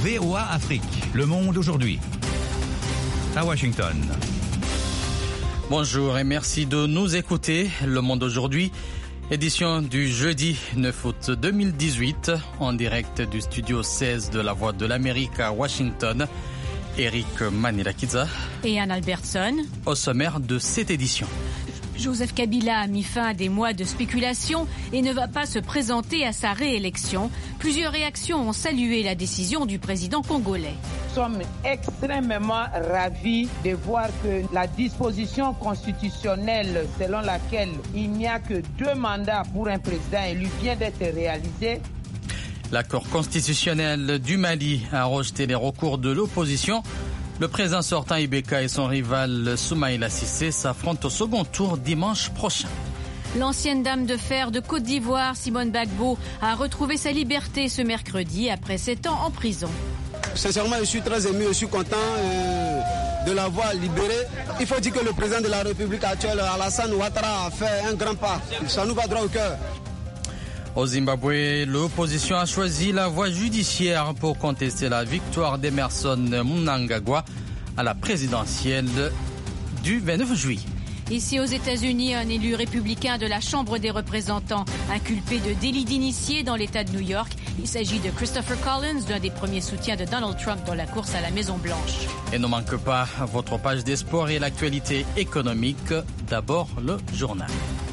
VOA Afrique, le monde aujourd'hui. À Washington. Bonjour et merci de nous écouter. Le monde aujourd'hui, édition du jeudi 9 août 2018, en direct du studio 16 de la Voix de l'Amérique à Washington. Eric Manilakiza et Anne Albertson. Au sommaire de cette édition. Joseph Kabila a mis fin à des mois de spéculation et ne va pas se présenter à sa réélection. Plusieurs réactions ont salué la décision du président congolais. Nous sommes extrêmement ravis de voir que la disposition constitutionnelle selon laquelle il n'y a que 2 mandats pour un président élu vient d'être réalisée. La Cour constitutionnelle du Mali a rejeté les recours de l'opposition. Le président sortant Ibeka et son rival Soumaïla Cissé s'affrontent au second tour dimanche prochain. L'ancienne dame de fer de Côte d'Ivoire, Simone Gbagbo, a retrouvé sa liberté ce mercredi après 7 ans en prison. Sincèrement, je suis très ému, je suis content de l'avoir libérée. Il faut dire que le président de la République actuelle, Alassane Ouattara, a fait un grand pas. Ça nous va droit au cœur. Au Zimbabwe, l'opposition a choisi la voie judiciaire pour contester la victoire d'Emerson Mnangagwa à la présidentielle du 29 juillet. Ici aux États-Unis, un élu républicain de la Chambre des représentants inculpé de délit d'initié dans l'État de New York. Il s'agit de Christopher Collins, l'un des premiers soutiens de Donald Trump dans la course à la Maison-Blanche. Et ne manque pas votre page des sports et l'actualité économique. D'abord, le journal.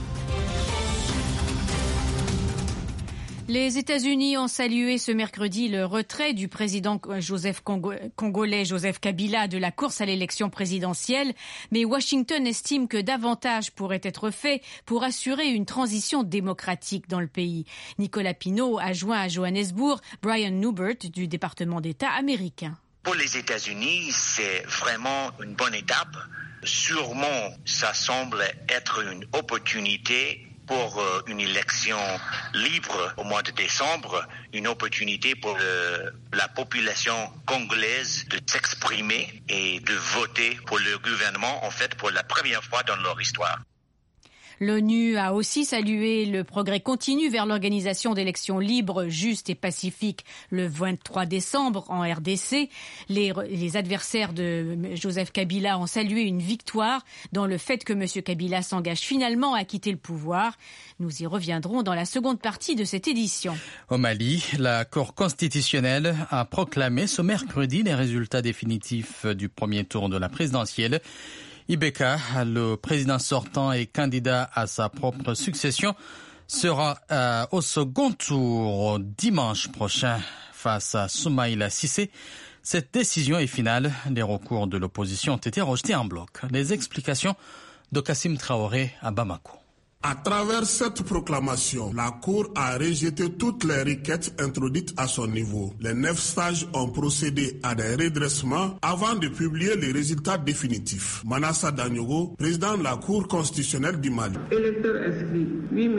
Les États-Unis ont salué ce mercredi le retrait du président congolais Joseph Kabila de la course à l'élection présidentielle, mais Washington estime que davantage pourrait être fait pour assurer une transition démocratique dans le pays. Nicolas Pinault a joint à Johannesburg Brian Newbert du département d'État américain. Pour les États-Unis, c'est vraiment une bonne étape. Sûrement, ça semble être une opportunité pour une élection libre au mois de décembre, une opportunité pour la population congolaise de s'exprimer et de voter pour le gouvernement, en fait, pour la première fois dans leur histoire. L'ONU a aussi salué le progrès continu vers l'organisation d'élections libres, justes et pacifiques le 23 décembre en RDC. Les adversaires de Joseph Kabila ont salué une victoire dans le fait que M. Kabila s'engage finalement à quitter le pouvoir. Nous y reviendrons dans la seconde partie de cette édition. Au Mali, la Cour constitutionnelle a proclamé ce mercredi les résultats définitifs du premier tour de la présidentielle. Ibeka, le président sortant et candidat à sa propre succession, sera au second tour dimanche prochain face à Soumaïla Cissé. Cette décision est finale. Les recours de l'opposition ont été rejetés en bloc. Les explications de Kassim Traoré à Bamako. À travers cette proclamation, la Cour a rejeté toutes les requêtes introduites à son niveau. Les 9 sages ont procédé à des redressements avant de publier les résultats définitifs. Manassa Danyogo, président de la Cour constitutionnelle du Mali. Électeurs inscrits 8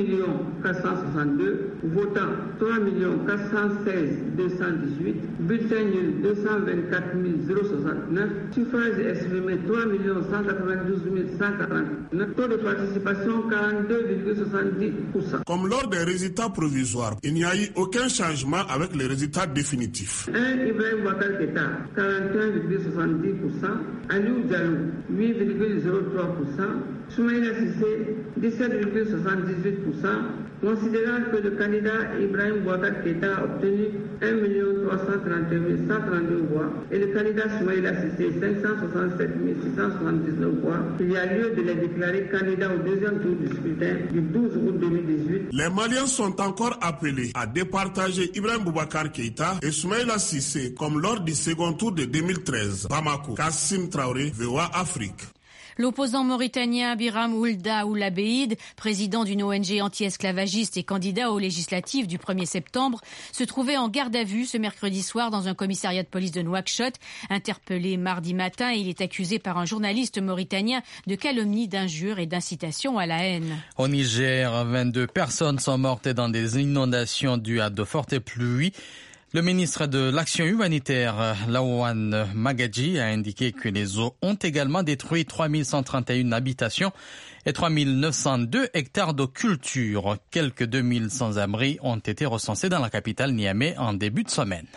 462, votants 3 416 218, bulletins nuls 224 069, suffrages exprimés 3 192 149, taux de participation 42,70%. Comme lors des résultats provisoires, il n'y a eu aucun changement avec les résultats définitifs. 1. Ibrahim Boubacar Keïta, 41,70%. Aliou Diallo, 8,03%. Soumaïla Cissé, 17,78%. Considérant que le candidat Ibrahim Boubacar Keïta a obtenu 1 331 132 voix et le candidat Soumaïla Cissé 567 679 voix, il y a lieu de les déclarer candidats au deuxième tour du scrutin du 12 août 2018. Les Maliens sont encore appelés à départager Ibrahim Boubacar Keïta et Soumaïla Cissé comme lors du second tour de 2013. Bamako, Kassim Traoré, VOA Afrique. L'opposant mauritanien Biram Oulda Oulabeid, président d'une ONG anti-esclavagiste et candidat aux législatives du 1er septembre, se trouvait en garde à vue ce mercredi soir dans un commissariat de police de Nouakchott. Interpellé mardi matin, il est accusé par un journaliste mauritanien de calomnie, d'injures et d'incitation à la haine. Au Niger, 22 personnes sont mortes dans des inondations dues à de fortes pluies. Le ministre de l'Action humanitaire, Laouane Magadji, a indiqué que les eaux ont également détruit 3131 habitations et 3902 hectares de culture. Quelques 2000 sans-abri ont été recensés dans la capitale Niamey en début de semaine.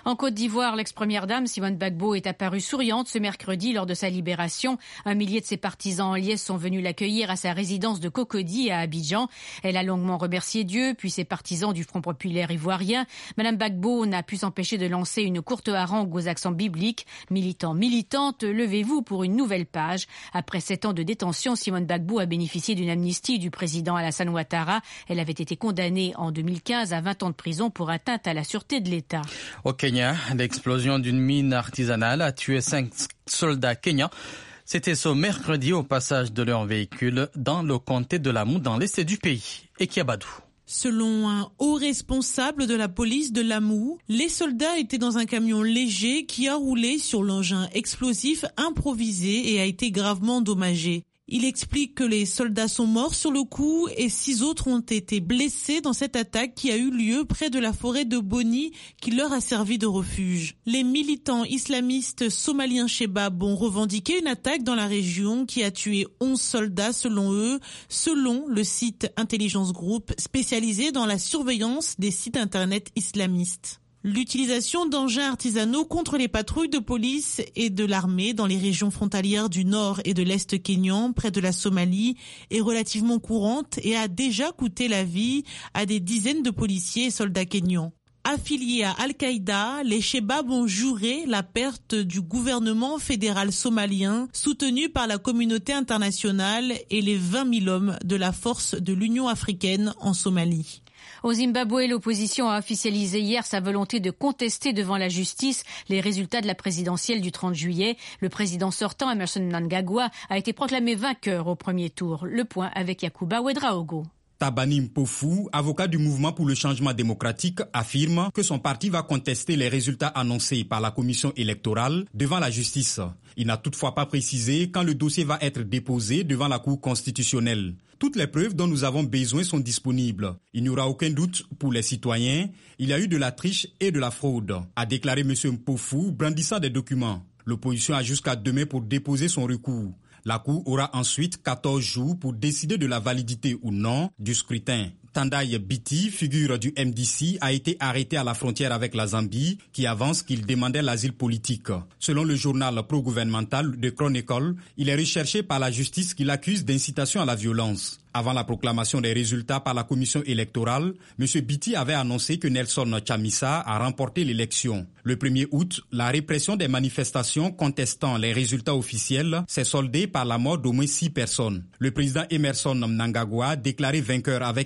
En Côte d'Ivoire, l'ex-première dame Simone Gbagbo est apparue souriante ce mercredi lors de sa libération. Un millier de ses partisans en liesse sont venus l'accueillir à sa résidence de Cocody à Abidjan. Elle a longuement remercié Dieu, puis ses partisans du Front populaire ivoirien. Madame Gbagbo n'a pu s'empêcher de lancer une courte harangue aux accents bibliques. Militants, militantes, levez-vous pour une nouvelle page. Après 7 ans de détention, Simone Gbagbo a bénéficié d'une amnistie du président Alassane Ouattara. Elle avait été condamnée en 2015 à 20 ans de prison pour atteinte à la sûreté de l'État. Au Kenya, l'explosion d'une mine artisanale a tué 5 soldats kenyans. C'était ce mercredi au passage de leur véhicule dans le comté de Lamu, dans l'est du pays. Et Kiabadou. Selon un haut responsable de la police de Lamu, les soldats étaient dans un camion léger qui a roulé sur l'engin explosif improvisé et a été gravement endommagé. Il explique que les soldats sont morts sur le coup et 6 autres ont été blessés dans cette attaque qui a eu lieu près de la forêt de Boni qui leur a servi de refuge. Les militants islamistes somaliens Shebab ont revendiqué une attaque dans la région qui a tué 11 soldats selon eux, selon le site Intelligence Group spécialisé dans la surveillance des sites internet islamistes. L'utilisation d'engins artisanaux contre les patrouilles de police et de l'armée dans les régions frontalières du nord et de l'est kényan, près de la Somalie, est relativement courante et a déjà coûté la vie à des dizaines de policiers et soldats kényans. Affiliés à Al-Qaïda, les Shebab ont juré la perte du gouvernement fédéral somalien, soutenu par la communauté internationale et les 20 000 hommes de la force de l'Union africaine en Somalie. Au Zimbabwe, l'opposition a officialisé hier sa volonté de contester devant la justice les résultats de la présidentielle du 30 juillet. Le président sortant, Emmerson Mnangagwa, a été proclamé vainqueur au premier tour. Le point avec Yacouba Ouedraogo. Tabani Mpofu, avocat du mouvement pour le changement démocratique, affirme que son parti va contester les résultats annoncés par la commission électorale devant la justice. Il n'a toutefois pas précisé quand le dossier va être déposé devant la Cour constitutionnelle. Toutes les preuves dont nous avons besoin sont disponibles. Il n'y aura aucun doute pour les citoyens. Il y a eu de la triche et de la fraude, a déclaré M. Mpofu, brandissant des documents. L'opposition a jusqu'à demain pour déposer son recours. La Cour aura ensuite 14 jours pour décider de la validité ou non du scrutin. Tandai Biti, figure du MDC, a été arrêté à la frontière avec la Zambie, qui avance qu'il demandait l'asile politique. Selon le journal pro-gouvernemental de Chronicle, il est recherché par la justice qui l'accuse d'incitation à la violence. Avant la proclamation des résultats par la commission électorale, M. Biti avait annoncé que Nelson Chamisa a remporté l'élection. Le 1er août, la répression des manifestations contestant les résultats officiels s'est soldée par la mort d'au moins 6 personnes. Le président Emmerson Mnangagwa, déclaré vainqueur avec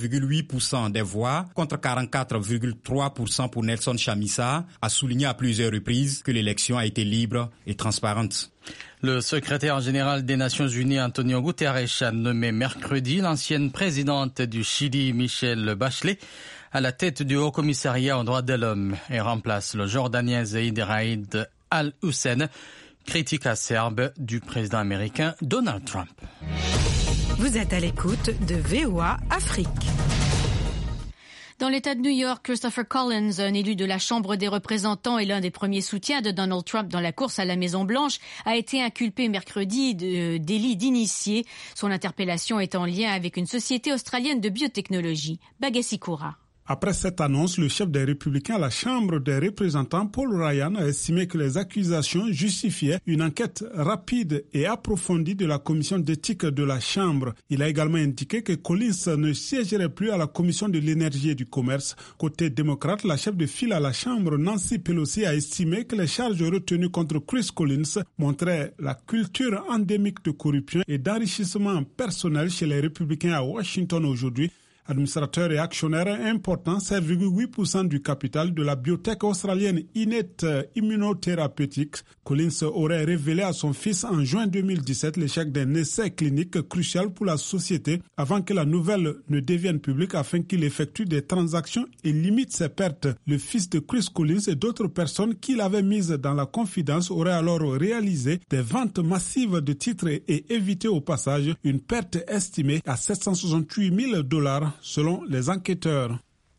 50,8% des voix contre 44,3% pour Nelson Chamisa, a souligné à plusieurs reprises que l'élection a été libre et transparente. Le secrétaire général des Nations Unies, Antonio Guterres, a nommé mercredi l'ancienne présidente du Chili, Michelle Bachelet, à la tête du Haut-Commissariat aux droits de l'homme et remplace le Jordanien Zeid Raïd Al-Hussein, critique acerbe du président américain Donald Trump. Vous êtes à l'écoute de VOA Afrique. Dans l'État de New York, Christopher Collins, un élu de la Chambre des représentants et l'un des premiers soutiens de Donald Trump dans la course à la Maison-Blanche, a été inculpé mercredi de délit d'initié. Son interpellation est en lien avec une société australienne de biotechnologie, Bagassi Koura. Après cette annonce, le chef des Républicains à la Chambre des représentants, Paul Ryan, a estimé que les accusations justifiaient une enquête rapide et approfondie de la commission d'éthique de la Chambre. Il a également indiqué que Collins ne siégerait plus à la commission de l'énergie et du commerce. Côté démocrate, la chef de file à la Chambre, Nancy Pelosi, a estimé que les charges retenues contre Chris Collins montraient la culture endémique de corruption et d'enrichissement personnel chez les républicains à Washington aujourd'hui. Administrateur et actionnaire important, 7,8% du capital de la biotech australienne Innate Immunotherapeutics. Collins aurait révélé à son fils en juin 2017 l'échec d'un essai clinique crucial pour la société avant que la nouvelle ne devienne publique afin qu'il effectue des transactions et limite ses pertes. Le fils de Chris Collins et d'autres personnes qu'il avait mises dans la confidence auraient alors réalisé des ventes massives de titres et évité au passage une perte estimée à $768,000 selon les enquêteurs.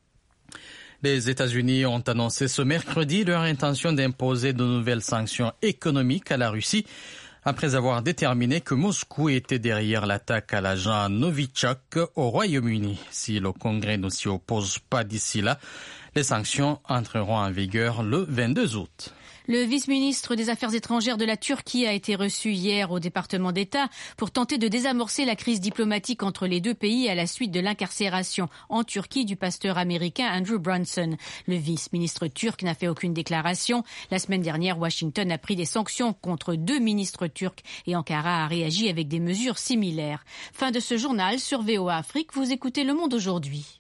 Les États-Unis ont annoncé ce mercredi leur intention d'imposer de nouvelles sanctions économiques à la Russie après avoir déterminé que Moscou était derrière l'attaque à l'agent Novichok au Royaume-Uni. Si le Congrès ne s'y oppose pas d'ici là, Les sanctions entreront en vigueur le 22 août. Le vice-ministre des Affaires étrangères de la Turquie a été reçu hier au département d'État pour tenter de désamorcer la crise diplomatique entre les deux pays à la suite de l'incarcération en Turquie du pasteur américain Andrew Brunson. Le vice-ministre turc n'a fait aucune déclaration. La semaine dernière, Washington a pris des sanctions contre 2 ministres turcs et Ankara a réagi avec des mesures similaires. Fin de ce journal sur VOA Afrique. Vous écoutez Le Monde aujourd'hui.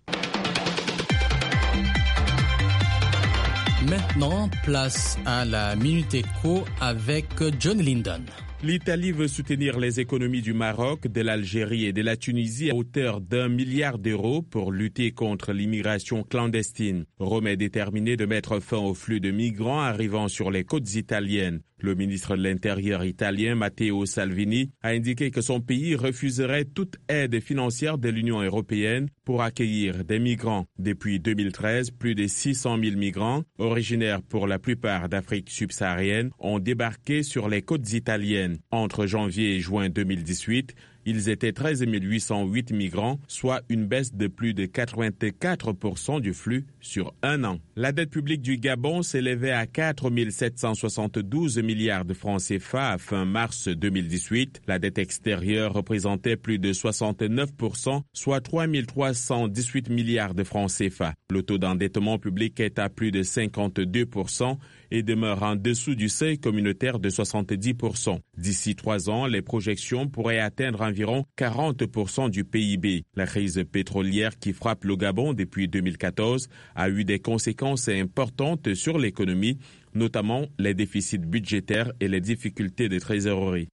Maintenant, place à la Minute Éco avec John Linden. L'Italie veut soutenir les économies du Maroc, de l'Algérie et de la Tunisie à hauteur d'1 milliard d'euros pour lutter contre l'immigration clandestine. Rome est déterminé de mettre fin au flux de migrants arrivant sur les côtes italiennes. Le ministre de l'Intérieur italien, Matteo Salvini, a indiqué que son pays refuserait toute aide financière de l'Union européenne pour accueillir des migrants. Depuis 2013, plus de 600 000 migrants, originaires pour la plupart d'Afrique subsaharienne, ont débarqué sur les côtes italiennes. Entre janvier et juin 2018, ils étaient 13 808 migrants, soit une baisse de plus de 84% du flux sur un an. La dette publique du Gabon s'élevait à 4 772 milliards de francs CFA à fin mars 2018. La dette extérieure représentait plus de 69%, soit 3 318 milliards de francs CFA. Le taux d'endettement public est à plus de 52% et demeure en dessous du seuil communautaire de 70%. D'ici 3 ans, les projections pourraient atteindre environ 40% du PIB. La crise pétrolière qui frappe le Gabon depuis 2014 a eu des conséquences importantes sur l'économie, notamment les déficits budgétaires et les difficultés de trésorerie.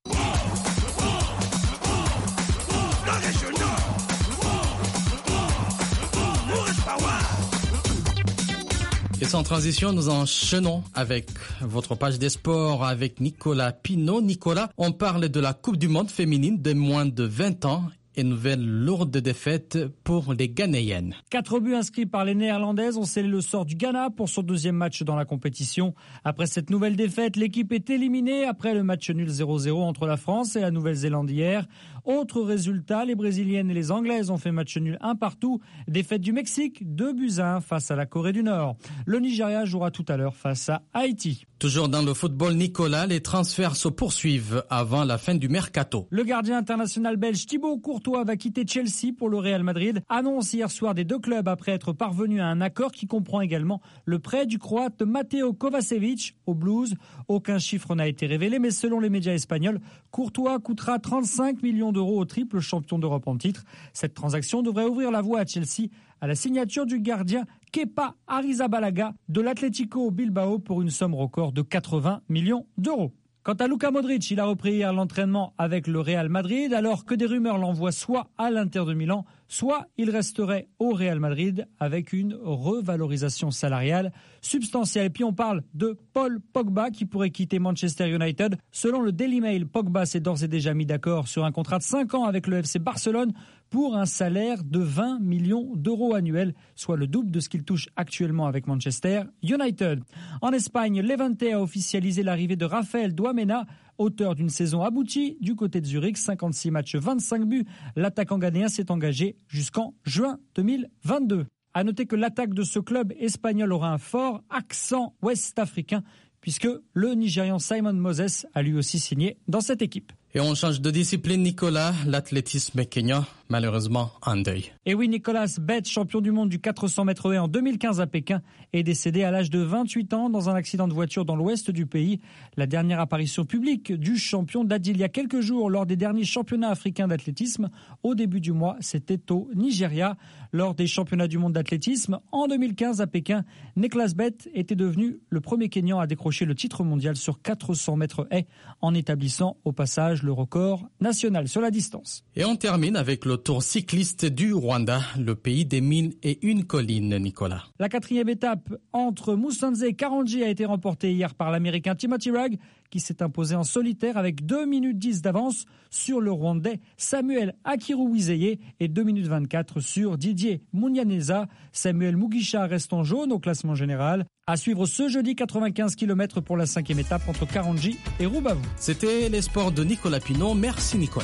Et sans transition, nous enchaînons avec votre page des sports avec Nicolas Pinault. Nicolas, on parle de la Coupe du Monde féminine de moins de 20 ans. Et nouvelle lourde défaite pour les Ghanéennes. 4 buts inscrits par les Néerlandaises ont scellé le sort du Ghana pour son 2e match dans la compétition. Après cette nouvelle défaite, l'équipe est éliminée après le match nul 0-0 entre la France et la Nouvelle-Zélande hier. Autre résultat, les Brésiliennes et les Anglaises ont fait match nul 1 partout. Défaite du Mexique, 2-1 face à la Corée du Nord. Le Nigeria jouera tout à l'heure face à Haïti. Toujours dans le football, Nicolas, les transferts se poursuivent avant la fin du mercato. Le gardien international belge Thibaut Courtois va quitter Chelsea pour le Real Madrid. Annonce hier soir des 2 clubs après être parvenu à un accord qui comprend également le prêt du Croate Mateo Kovačević au Blues. Aucun chiffre n'a été révélé, mais selon les médias espagnols, Courtois coûtera 35 millions d'euros au triple champion d'Europe en titre. Cette transaction devrait ouvrir la voie à Chelsea à la signature du gardien Kepa Arrizabalaga de l'Atlético Bilbao pour une somme record de 80 millions d'euros. Quant à Luka Modric, il a repris hier l'entraînement avec le Real Madrid alors que des rumeurs l'envoient soit à l'Inter de Milan, soit il resterait au Real Madrid avec une revalorisation salariale substantielle. Et puis on parle de Paul Pogba qui pourrait quitter Manchester United. Selon le Daily Mail, Pogba s'est d'ores et déjà mis d'accord sur un contrat de 5 ans avec le FC Barcelone pour un salaire de 20 millions d'euros annuels, soit le double de ce qu'il touche actuellement avec Manchester United. En Espagne, Levante a officialisé l'arrivée de Rafael Douamena, auteur d'une saison aboutie du côté de Zurich, 56 matchs, 25 buts. L'attaquant ghanéen s'est engagé jusqu'en juin 2022. À noter que l'attaque de ce club espagnol aura un fort accent ouest-africain puisque le Nigérian Simon Moses a lui aussi signé dans cette équipe. Et on change de discipline, Nicolas. L'athlétisme kényan, malheureusement, en deuil. Et oui, Nicolas Bett, champion du monde du 400 mètres haies en 2015 à Pékin, est décédé à l'âge de 28 ans dans un accident de voiture dans l'ouest du pays. La dernière apparition publique du champion date d'il y a quelques jours lors des derniers championnats africains d'athlétisme. Au début du mois, c'était au Nigeria. Lors des championnats du monde d'athlétisme, en 2015 à Pékin, Nicolas Bett était devenu le premier Kényan à décrocher le titre mondial sur 400 mètres haies en établissant au passage le record national sur la distance. Et on termine avec le tour cycliste du Rwanda, le pays des 1001 collines, Nicolas. La 4e étape entre Musanze et Karongi a été remportée hier par l'Américain Timothy Rugg, qui s'est imposé en solitaire avec 2 minutes 10 d'avance sur le Rwandais Samuel Akiruwizeye et 2 minutes 24 sur Didier Munyaneza. Samuel Mugisha reste en jaune au classement général. À suivre ce jeudi 95 km pour la 5e étape entre Karongi et Rubavu. C'était les sports de Nicolas Pinault. Merci Nicolas.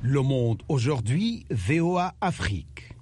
Le Monde aujourd'hui, VOA Afrique.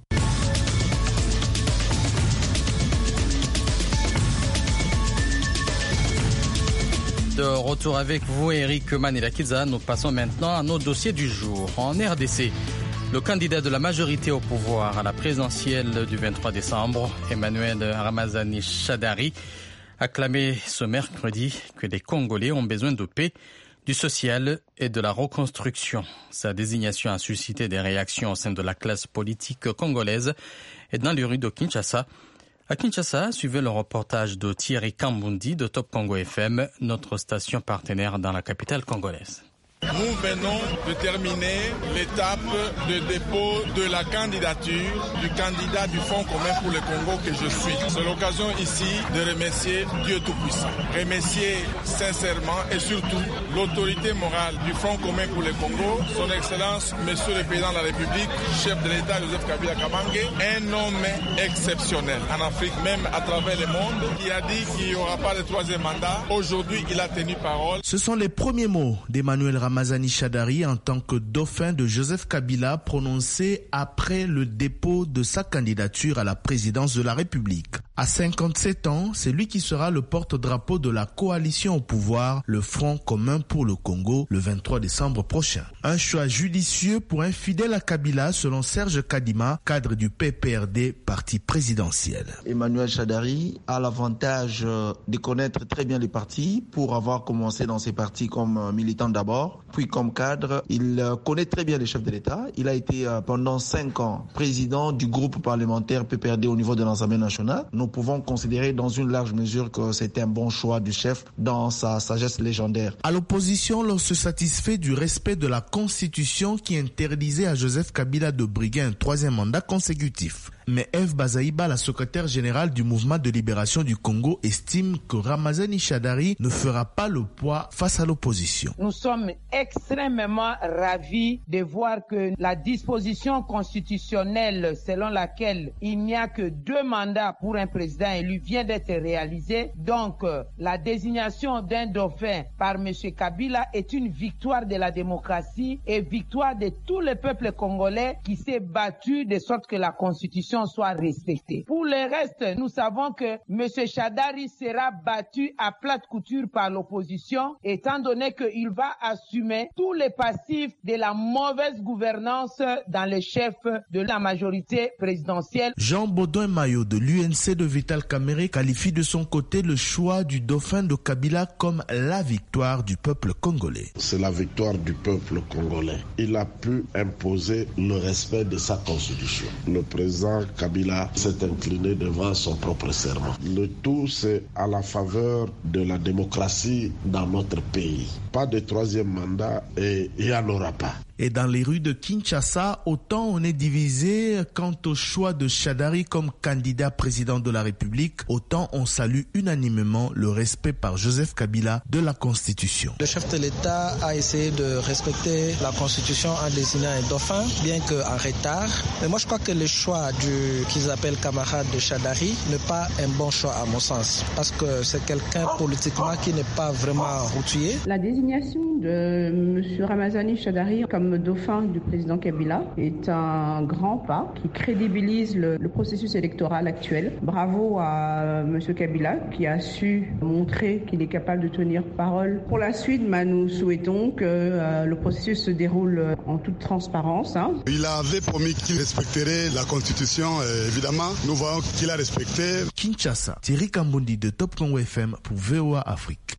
De retour avec vous, Eric Manila-Kiza. Nous passons maintenant à nos dossiers du jour. En RDC, le candidat de la majorité au pouvoir à la présidentielle du 23 décembre, Emmanuel Ramazani Shadary, a clamé ce mercredi que les Congolais ont besoin de paix, du social et de la reconstruction. Sa désignation a suscité des réactions au sein de la classe politique congolaise et dans les rues de Kinshasa. À Kinshasa, suivez le reportage de Thierry Kambundi de Top Congo FM, notre station partenaire dans la capitale congolaise. Nous venons de terminer l'étape de dépôt de la candidature du candidat du Front commun pour le Congo que je suis. C'est l'occasion ici de remercier Dieu Tout-Puissant. Remercier sincèrement et surtout l'autorité morale du Front commun pour le Congo, son Excellence, Monsieur le Président de la République, chef de l'État Joseph Kabila Kabange, un homme exceptionnel en Afrique, même à travers le monde, qui a dit qu'il n'y aura pas de troisième mandat. Aujourd'hui, il a tenu parole. Ce sont les premiers mots d'Emmanuel Ramazani Shadary en tant que dauphin de Joseph Kabila prononcé après le dépôt de sa candidature à la présidence de la République. À 57 ans, c'est lui qui sera le porte-drapeau de la coalition au pouvoir, le Front commun pour le Congo, le 23 décembre prochain. Un choix judicieux pour un fidèle à Kabila selon Serge Kadima, cadre du PPRD, parti présidentiel. Emmanuel Shadary a l'avantage de connaître très bien les partis pour avoir commencé dans ces partis comme militant d'abord, puis comme cadre. Il connaît très bien les chefs de l'État. Il a été pendant 5 ans président du groupe parlementaire PPRD au niveau de l'Assemblée nationale. Nous pouvons considérer dans une large mesure que c'était un bon choix du chef dans sa sagesse légendaire. À l'opposition, l'on se satisfait du respect de la Constitution qui interdisait à Joseph Kabila de briguer un troisième mandat consécutif. Mais Eve Bazaïba, la secrétaire générale du Mouvement de libération du Congo, estime que Ramazani Shadary ne fera pas le poids face à l'opposition. Nous sommes extrêmement ravis de voir que la disposition constitutionnelle selon laquelle il n'y a que 2 mandats pour un président élu vient d'être réalisée. Donc, la désignation d'un dauphin par M. Kabila est une victoire de la démocratie et victoire de tout le peuple congolais qui s'est battu de sorte que la Constitution soit respectée. Pour le reste, nous savons que M. Shadary sera battu à plate couture par l'opposition, étant donné qu'il va assumer tous les passifs de la mauvaise gouvernance dans les chefs de la majorité présidentielle. Jean Baudouin Maillot de l'UNC de Vital Kamerhe qualifie de son côté le choix du dauphin de Kabila comme la victoire du peuple congolais. C'est la victoire du peuple congolais. Il a pu imposer le respect de sa constitution. Le président Kabila s'est incliné devant son propre serment. Le tout, c'est à la faveur de la démocratie dans notre pays. Pas de troisième mandat et il n'y en aura pas. Et dans les rues de Kinshasa, autant on est divisé quant au choix de Shadary comme candidat président de la République, autant on salue unanimement le respect par Joseph Kabila de la Constitution. Le chef de l'État a essayé de respecter la Constitution en désignant un dauphin, bien qu'en retard. Mais moi je crois que le choix qu'ils appellent camarade de Shadary n'est pas un bon choix à mon sens, parce que c'est quelqu'un politiquement qui n'est pas vraiment outillé. La désignation de M. Ramazani Shadary comme dauphin du président Kabila est un grand pas qui crédibilise le processus électoral actuel. Bravo à M. Kabila qui a su montrer qu'il est capable de tenir parole. Pour la suite, nous souhaitons que le processus se déroule en toute transparence. Il avait promis qu'il respecterait la Constitution. Évidemment, nous voyons qu'il a respecté. Kinshasa, Thierry Kambundi de Top Congo FM pour VOA Afrique.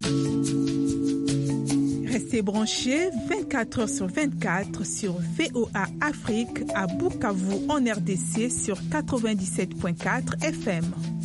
Restez branchés 24 h sur 24 sur VOA Afrique à Bukavu en RDC sur 97.4 FM.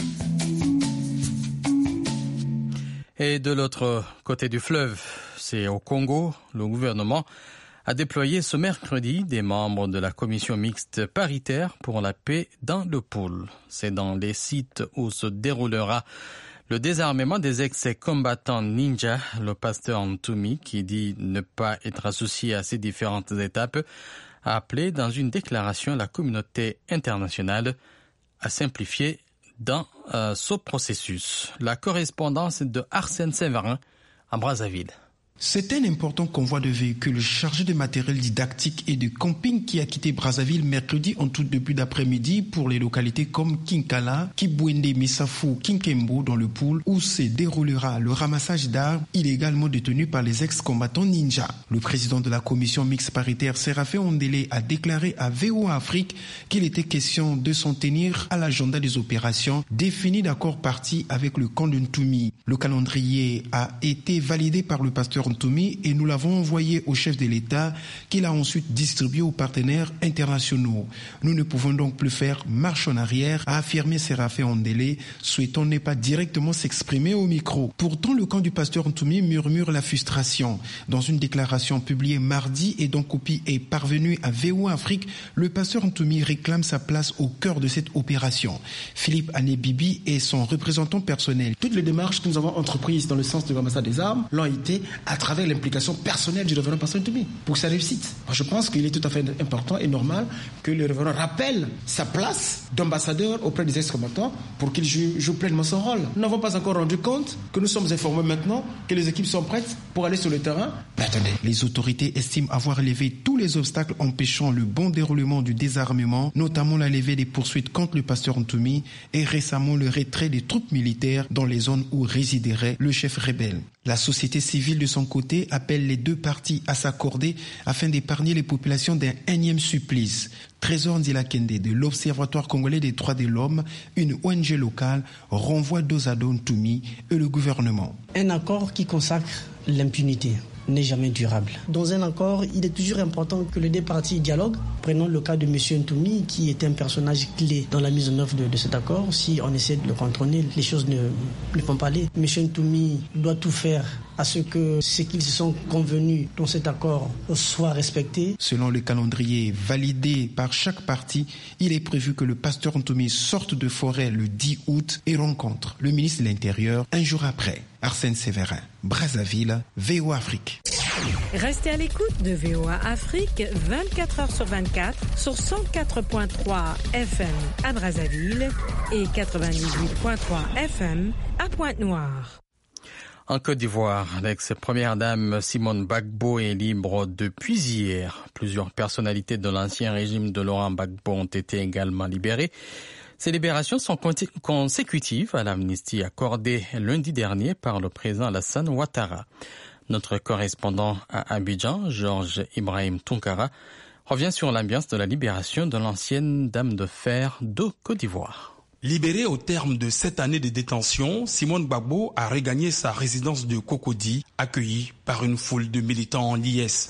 Et de l'autre côté du fleuve, c'est au Congo, le gouvernement a déployé ce mercredi des membres de la commission mixte paritaire pour la paix dans le pôle. C'est dans les sites où se déroulera le désarmement des ex-combattants ninja. Le pasteur Ntoumi, qui dit ne pas être associé à ces différentes étapes, a appelé dans une déclaration la communauté internationale à simplifier dans ce processus. La correspondance de Arsène Séverin à Brazzaville. C'est un important convoi de véhicules chargés de matériel didactique et de camping qui a quitté Brazzaville mercredi en tout début d'après-midi pour les localités comme Kinkala, Kibwende, Missafu, Kinkembo dans le Poul où se déroulera le ramassage d'armes illégalement détenues par les ex-combattants ninja. Le président de la commission mixte paritaire Séraphin Ondélé a déclaré à VOA Afrique qu'il était question de s'en tenir à l'agenda des opérations définies d'accord parti avec le camp de Ntoumi. Le calendrier a été validé par le pasteur Ntoumi et nous l'avons envoyé au chef de l'État qu'il a ensuite distribué aux partenaires internationaux. Nous ne pouvons donc plus faire marche en arrière, a affirmé Séraphin Ondélé, souhaitant ne pas directement s'exprimer au micro. Pourtant, le camp du pasteur Ntoumi murmure la frustration. Dans une déclaration publiée mardi et dont copie est parvenue à VOA Afrique, le pasteur Ntoumi réclame sa place au cœur de cette opération. Philippe Ané-Bibi est son représentant personnel. Toutes les démarches que nous avons entreprises dans le sens de ramassage des armes l'ont été à travers l'implication personnelle du révérend pasteur Ntoumi pour sa réussite. Je pense qu'il est tout à fait important et normal que le révérend rappelle sa place d'ambassadeur auprès des ex-combattants pour qu'il joue pleinement son rôle. Nous n'avons pas encore rendu compte que nous sommes informés maintenant que les équipes sont prêtes pour aller sur le terrain. Mais attendez. Les autorités estiment avoir levé tous les obstacles empêchant le bon déroulement du désarmement, notamment la levée des poursuites contre le pasteur Ntoumi et récemment le retrait des troupes militaires dans les zones où résiderait le chef rebelle. La société civile de son côté appelle les deux parties à s'accorder afin d'épargner les populations d'un énième supplice. Trésor Ndila Kende de l'Observatoire congolais des droits de l'homme, une ONG locale, renvoie dos à dos Ntoumi et le gouvernement. Un accord qui consacre l'impunité n'est jamais durable. Dans un accord, il est toujours important que les deux parties dialoguent. Prenons le cas de M. Ntoumi, qui est un personnage clé dans la mise en œuvre de cet accord. Si on essaie de le contrôler, les choses ne vont pas aller. M. Ntoumi doit tout faire à ce que ce qu'ils se sont convenus dans cet accord soit respecté. Selon le calendrier validé par chaque partie, il est prévu que le pasteur Ntoumi sorte de forêt le 10 août et rencontre le ministre de l'Intérieur un jour après. Arsène Séverin, Brazzaville, VOA Afrique. Restez à l'écoute de VOA Afrique 24 heures sur 24 sur 104.3 FM à Brazzaville et 98.3 FM à Pointe-Noire. En Côte d'Ivoire, l'ex-première dame Simone Gbagbo est libre depuis hier. Plusieurs personnalités de l'ancien régime de Laurent Gbagbo ont été également libérées. Ces libérations sont consécutives à l'amnistie accordée lundi dernier par le président Alassane Ouattara. Notre correspondant à Abidjan, Georges Ibrahim Tunkara, revient sur l'ambiance de la libération de l'ancienne dame de fer de Côte d'Ivoire. Libérée au terme de 7 années de détention, Simone Gbagbo a regagné sa résidence de Cocody, accueillie par une foule de militants en liesse.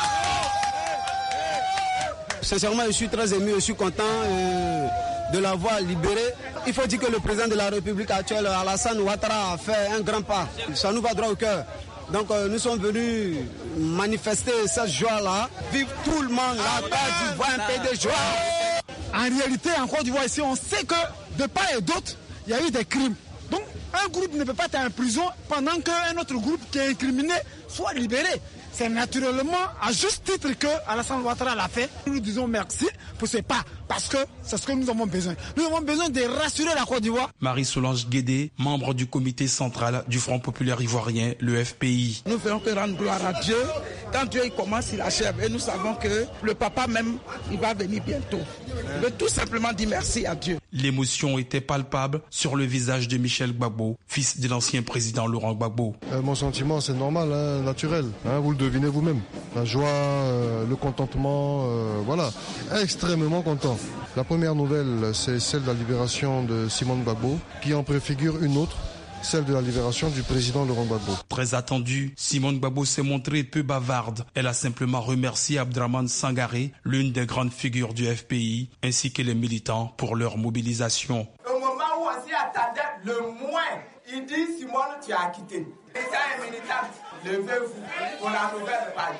Sincèrement, je suis très ému, je suis content de l'avoir libérée. Il faut dire que le président de la République actuelle, Alassane Ouattara, a fait un grand pas. Ça nous va droit au cœur. Donc nous sommes venus manifester cette joie-là. Vive tout le monde, la Côte d'Ivoire, un pays de joie. En réalité, en Côte d'Ivoire, ici, on sait que de part et d'autre, il y a eu des crimes. Donc un groupe ne peut pas être en prison pendant qu'un autre groupe qui est incriminé soit libéré. C'est naturellement à juste titre que Alassane Ouattara l'a fait. Nous disons merci pour ce pas, parce que c'est ce que nous avons besoin. Nous avons besoin de rassurer la Côte d'Ivoire. Marie-Solange Guédé, membre du comité central du Front populaire ivoirien, le FPI. Nous faisons que rendre gloire à Dieu. Quand Dieu il commence, il achève. Et nous savons que le papa même, il va venir bientôt. Je veux tout simplement dire merci à Dieu. L'émotion était palpable sur le visage de Michel Gbagbo, fils de l'ancien président Laurent Gbagbo. Mon sentiment, c'est normal, naturel. Vous le devinez vous-même. La joie, le contentement, voilà. Extrêmement content. La première nouvelle, c'est celle de la libération de Simone Gbagbo, qui en préfigure une autre, celle de la libération du président Laurent Gbagbo. Très attendue, Simone Gbagbo s'est montrée peu bavarde. Elle a simplement remercié Abdraman Sangaré, l'une des grandes figures du FPI, ainsi que les militants pour leur mobilisation. Au moment où on s'y attendait le moins, il dit Simone, tu as quitté. Et ça est militant, levez-vous pour la nouvelle vague.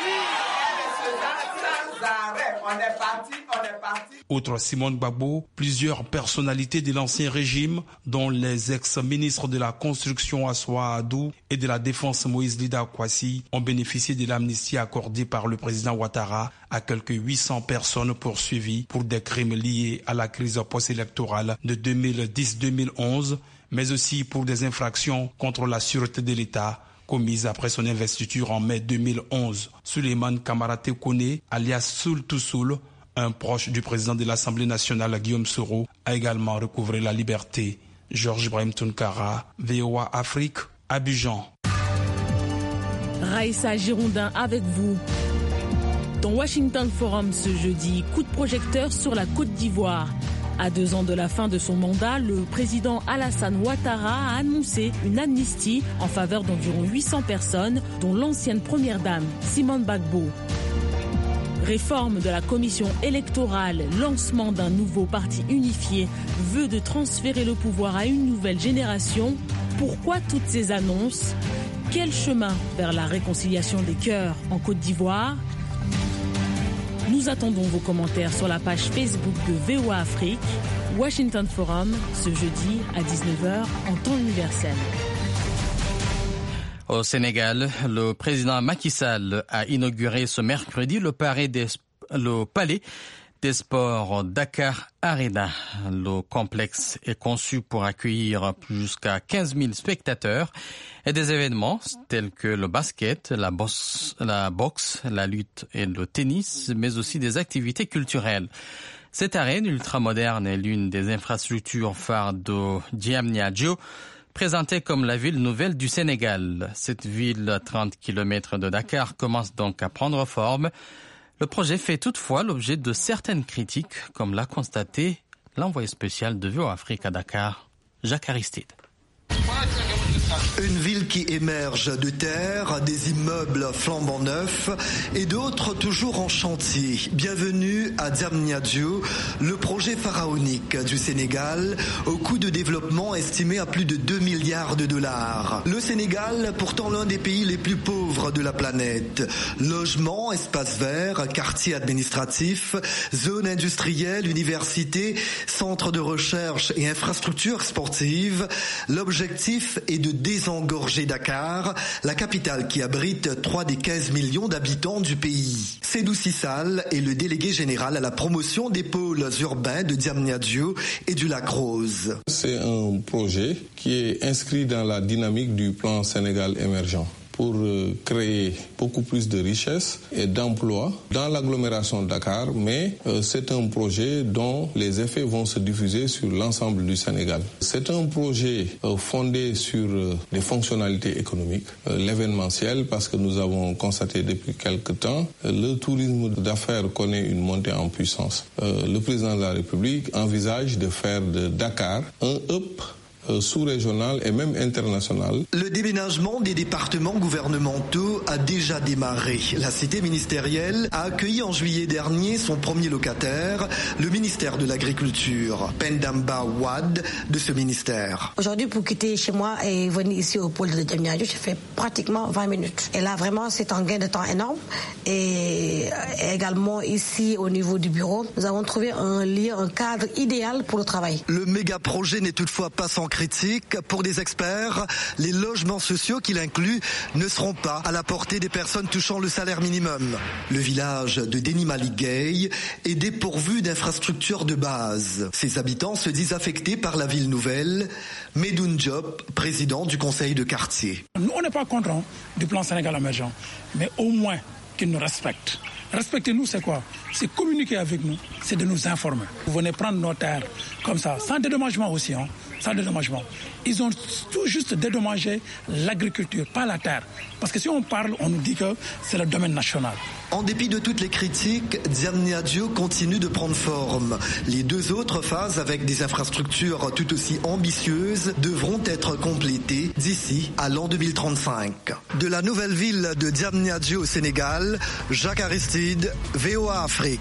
On est parti. Outre Simone Gbagbo, plusieurs personnalités de l'ancien régime, dont les ex-ministres de la Construction Assoa Adou et de la Défense Moïse Lida Kwasi, ont bénéficié de l'amnistie accordée par le président Ouattara à quelques 800 personnes poursuivies pour des crimes liés à la crise post-électorale de 2010-2011, mais aussi pour des infractions contre la sûreté de l'État, commise après son investiture en mai 2011. Suleiman Kamara Tekone, alias Soul Toussoul, un proche du président de l'Assemblée nationale, Guillaume Soro, a également recouvré la liberté. Georges Ibrahim Tounkara, VOA Afrique, Abidjan. Raïssa Girondin avec vous. Dans Washington Forum ce jeudi, coup de projecteur sur la Côte d'Ivoire. À 2 ans de la fin de son mandat, le président Alassane Ouattara a annoncé une amnistie en faveur d'environ 800 personnes, dont l'ancienne première dame, Simone Gbagbo. Réforme de la commission électorale, lancement d'un nouveau parti unifié, vœu de transférer le pouvoir à une nouvelle génération. Pourquoi toutes ces annonces ? Quel chemin vers la réconciliation des cœurs en Côte d'Ivoire ? Nous attendons vos commentaires sur la page Facebook de VOA Afrique, Washington Forum, ce jeudi à 19h en temps universel. Au Sénégal, le président Macky Sall a inauguré ce mercredi le palais des sports Dakar Arena. Le complexe est conçu pour accueillir jusqu'à 15 000 spectateurs et des événements tels que le basket, la boxe, la lutte et le tennis, mais aussi des activités culturelles. Cette arène ultramoderne est l'une des infrastructures phares de Diamniadio, présentée comme la ville nouvelle du Sénégal. Cette ville à 30 km de Dakar commence donc à prendre forme. Le projet fait toutefois l'objet de certaines critiques, comme l'a constaté l'envoyé spécial de VOA Afrique à Dakar, Jacques Aristide. Une ville qui émerge de terre, des immeubles flambant neufs et d'autres toujours en chantier. Bienvenue à Diamniadio, le projet pharaonique du Sénégal, au coût de développement estimé à plus de 2 milliards de dollars. Le Sénégal, pourtant l'un des pays les plus pauvres de la planète. Logements, espaces verts, quartiers administratifs, zones industrielles, universités, centres de recherche et infrastructures sportives. L'objectif est de désengorger Dakar, la capitale qui abrite 3 des 15 millions d'habitants du pays. Seydou Sissal est le délégué général à la promotion des pôles urbains de Diamniadio et du Lac Rose. C'est un projet qui est inscrit dans la dynamique du plan Sénégal émergent pour créer beaucoup plus de richesses et d'emplois dans l'agglomération de Dakar, mais c'est un projet dont les effets vont se diffuser sur l'ensemble du Sénégal. C'est un projet fondé sur des fonctionnalités économiques, l'événementiel, parce que nous avons constaté depuis quelque temps, le tourisme d'affaires connaît une montée en puissance. Le président de la République envisage de faire de Dakar un hub sous-régional et même international. Le déménagement des départements gouvernementaux a déjà démarré. La cité ministérielle a accueilli en juillet dernier son premier locataire, le ministère de l'Agriculture, Pendamba Wad de ce ministère. Aujourd'hui, pour quitter chez moi et venir ici au pôle de Diamniadio, j'ai fait pratiquement 20 minutes. Et là, vraiment, c'est un gain de temps énorme. Et également, ici, au niveau du bureau, nous avons trouvé un lieu, un cadre idéal pour le travail. Le méga projet n'est toutefois pas sans critique. Pour des experts, les logements sociaux qu'il inclut ne seront pas à la portée des personnes touchant le salaire minimum. Le village de Denimali-Gay est dépourvu d'infrastructures de base. Ses habitants se disent affectés par la ville nouvelle. Medoun Diop, président du conseil de quartier. Nous, on n'est pas contre du plan Sénégal émergent, mais au moins qu'ils nous respectent. Respectez-nous, c'est quoi? C'est communiquer avec nous, c'est de nous informer. Vous venez prendre nos terres comme ça, sans dédommagement aussi, sans dédommagement. Ils ont tout juste dédommagé l'agriculture, pas la terre. Parce que si on parle, on nous dit que c'est le domaine national. En dépit de toutes les critiques, Diamniadio continue de prendre forme. Les 2 autres phases, avec des infrastructures tout aussi ambitieuses, devront être complétées d'ici à l'an 2035. De la nouvelle ville de Diamniadio au Sénégal, Jacques Aristide, VOA Afrique.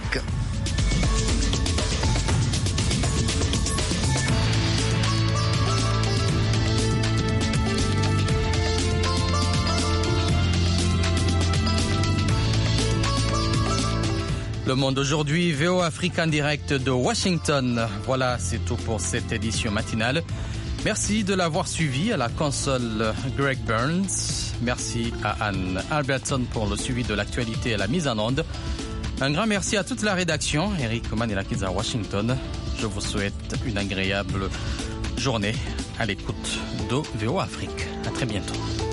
Le Monde aujourd'hui, VOA Afrique en direct de Washington. Voilà, c'est tout pour cette édition matinale. Merci de l'avoir suivi à la console Greg Burns. Merci à Anne Albertson pour le suivi de l'actualité et la mise en onde. Un grand merci à toute la rédaction, Eric Manilakis à Washington. Je vous souhaite une agréable journée à l'écoute de VOA Afrique. À très bientôt.